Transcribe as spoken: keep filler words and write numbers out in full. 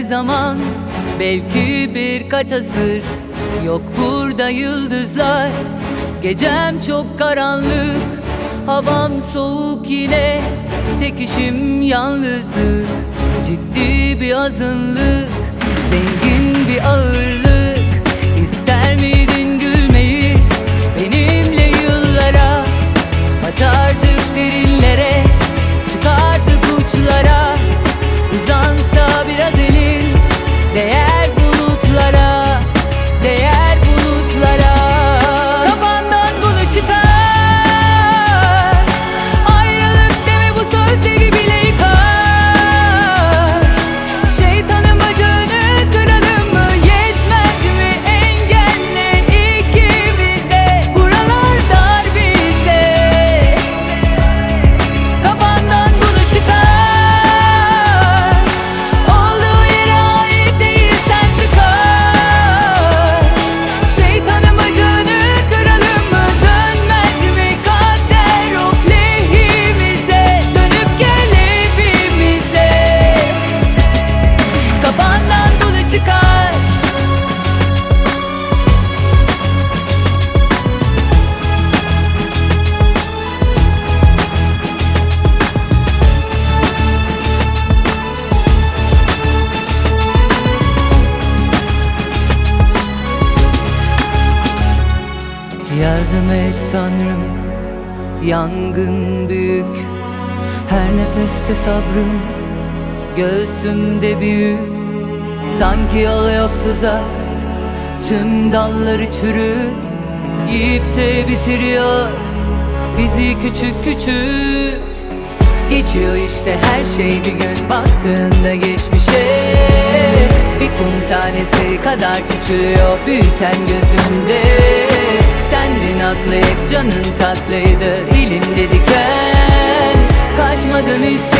zaman, belki birkaç asır. Yok burada yıldızlar. Gecem çok karanlık, havam soğuk yine. Tek işim yalnızlık, ciddi bir azınlık, zengin bir ağırlık. İster miydin gülmeyi benimle yıllara? Batardık derinlere, çıkardık uçlara. Uzansa biraz elin, değer bulutlara, değer bulutlara. Kafandan bunu çıkar. Ayrılık deme, bu sözleri bile yıkar. Şeytanın bacağını kıralım mı? Yetmez mi engelle ikimize? Buralar dar bize. Kafandan bunu çıkar. Olduğu yere ait değil, sen sıkar. Şeytanın bacağını kıralım mı? Dönmez mi kader of lehimize? Dönüp gel evimize. Kafandan bunu çıkar. Yardım et Tanrım, yangın büyük. Her nefeste sabrım, göğsümde büyük. Sanki yol yok tuzak, tüm dalları çürük. Yiyip de bitiriyor bizi küçük küçük. Geçiyor işte her şey bir gün, baktığında geçmişe. Bir kum tanesi kadar küçülüyor büyüten gözümde. Sendin haklı, hep canın tatlıydı, dilimde diken. Kaçmadın hiç